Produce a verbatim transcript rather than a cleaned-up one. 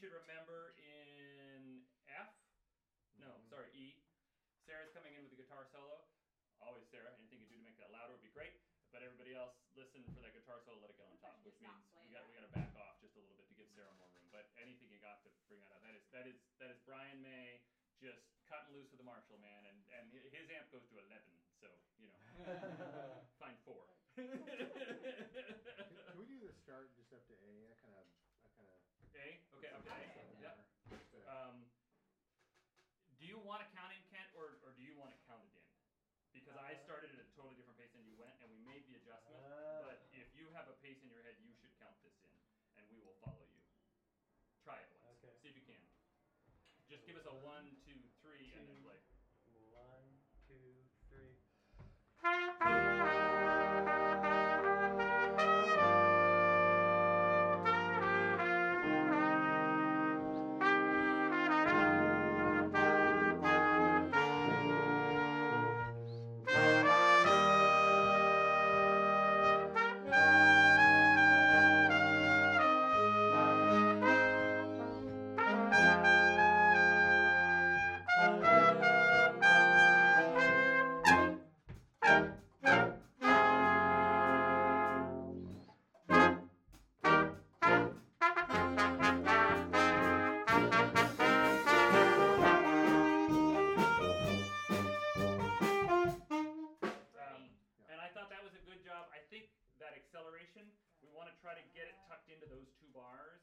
should remember in F, no, mm-hmm. sorry, E, Sarah's coming in with the guitar solo. Always Sarah, anything you do to make that louder would be great. But everybody else, listen for that guitar solo, let it get on top, which means we got we got to back off just a little bit to give Sarah more room. But anything you got to bring that up, that is that is that is Brian May just cutting loose with the Marshall, man, and and his amp goes to eleven, so you know, find four. can, can we do the start just up to A? I kind of I kind of A, okay, up to A. Yep. Um, do you want to count in, Kent, or or do you want it counted in? Because I started at a totally different pace than you went, and we made the adjustment. Uh, but if you have a pace in your head, you should count this in, and we will follow you. Try it once. Okay. See if you can. Just give us a one, two, three, two, and then play. One, two, three. That was a good job. I think that acceleration, we want to try to get it tucked into those two bars